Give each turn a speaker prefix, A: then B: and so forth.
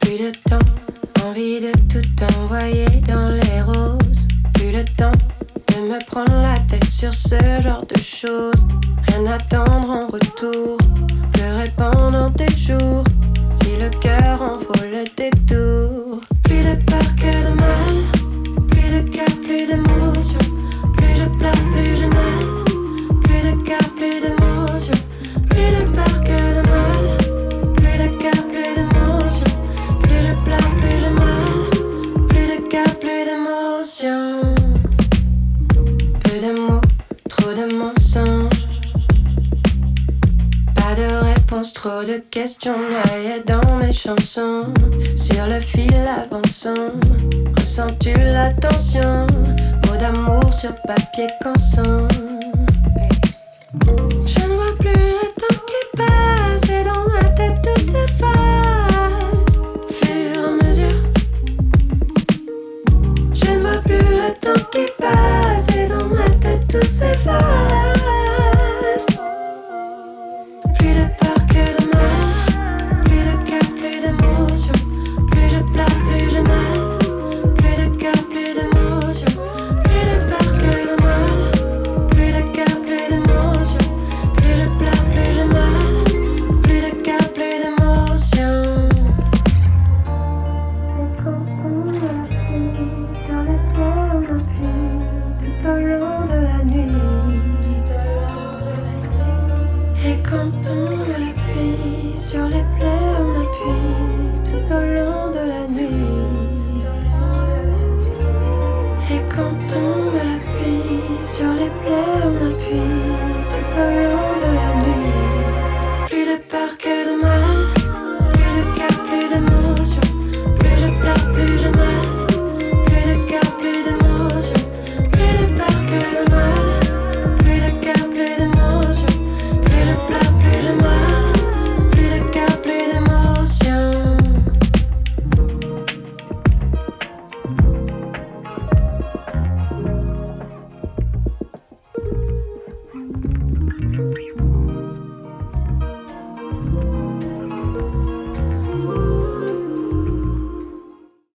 A: Plus de temps, envie de tout envoyer dans les roses. Plus le temps de me prendre la tête sur ce genre de choses. Rien attendre en retour, pleurer pendant des jours. Si le cœur en vaut le détour. Plus de peur que de mal, plus de cœur, plus d'émotion. Plus je pleure, plus j'ai mal. Plus de cœur, plus d'émotion. Plus de peur que de mal, plus de cœur, plus d'émotion. Plus je pleure, plus j'ai mal. Plus de cœur, plus d'émotion. Peu de mots, trop de mensonges. Pas de réponse, trop de questions noyées dans mes chansons. Sur le fil avançant, ressens-tu la tension? Mots d'amour sur papier canson. Je ne vois plus le temps qui passe et dans